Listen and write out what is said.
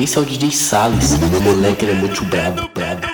Esse é o DJ Salles. O moleque ele é muito brabo, brabo.